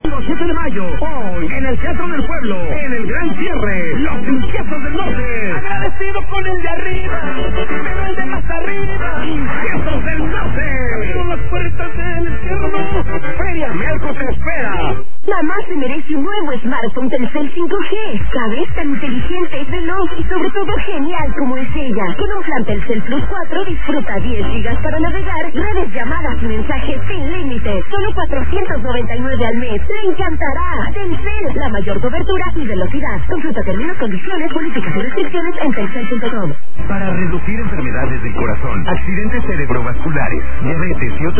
El 7 de mayo, hoy, en el Teatro del Pueblo, en el gran cierre, Los Inquietos del Norte. Agradecido con el de arriba, pero el de más arriba. Inquietos del Norte. Abrieron las puertas del infierno. Feria Merco te espera. Mamá se merece un nuevo smartphone Telcel 5G. ¿Sabes? Tan inteligente, veloz y sobre todo genial como es ella. Con un plan Telcel Plus 4 disfruta 10 gigas para navegar, redes, llamadas y mensajes sin límite. Solo 499 al mes. ¡Le encantará! Telcel, la mayor cobertura y velocidad. Consulta términos, condiciones, políticas y restricciones en telcel.com. Para reducir enfermedades del corazón, accidentes cerebrovasculares, diabetes y otras